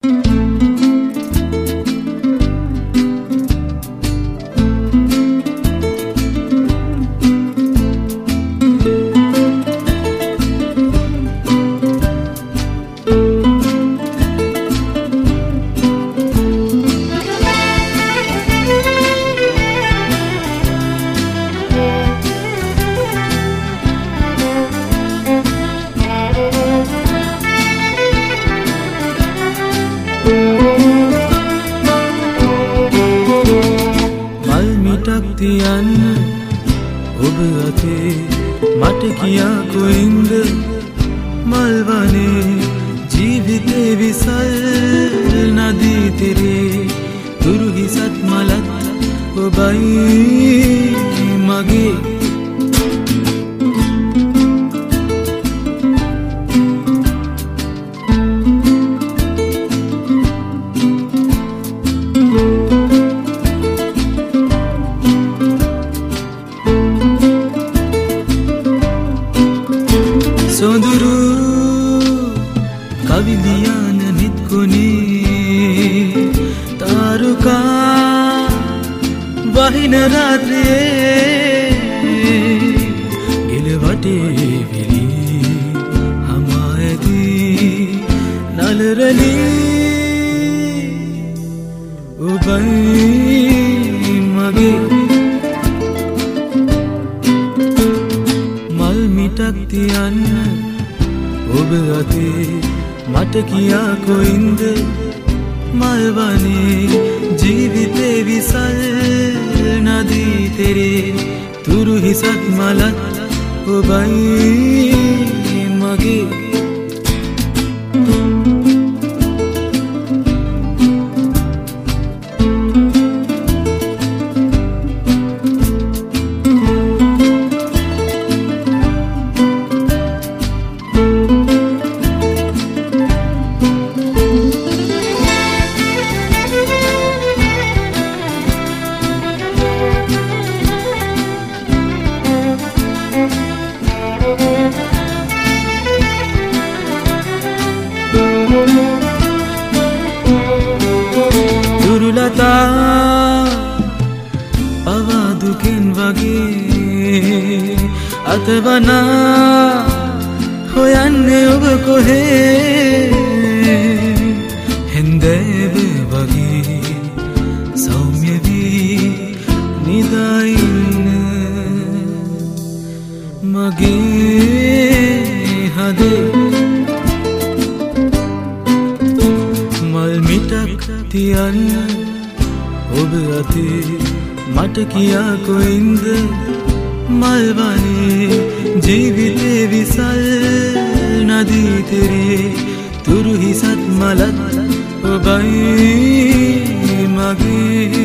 තියන්න ඔබ අතේ මට කියා කොයින්ද මල්වනේ ජීවිතේ විසල් නදී තිරේ දුරු හිසත් මලත් ඔබයි මගේ සොඳුරු කවිලියන නිත්කුණේ තාරුකා වහින රාත්‍රියේ ගෙලවටේ විලි හමායදී නලරලි ඔබයි මගේ මල් මිටක් තියන්න ඔබ අතේ මට කියා කොයින්ද මල්වනේ ජීවිතේ විසල් නදී තෙරේ තුරු හිසත් මලත් ඔබයි මගේ දුරුලතා පවාදුකින් වගේ අතවනා හොයන්නේ ඔබ කොහේ හෙන්දෑව වගේ සෞම්‍ය වී නිදාඉන්න මගේ හදේ මල් මිටක් තියන්න ඔබ අතේ මට කියා කොයින්ද මල්වනේ ජීවිතේ විසල් නදී තෙරේ තුරු හිසත් මලත් ඔබයි මගේ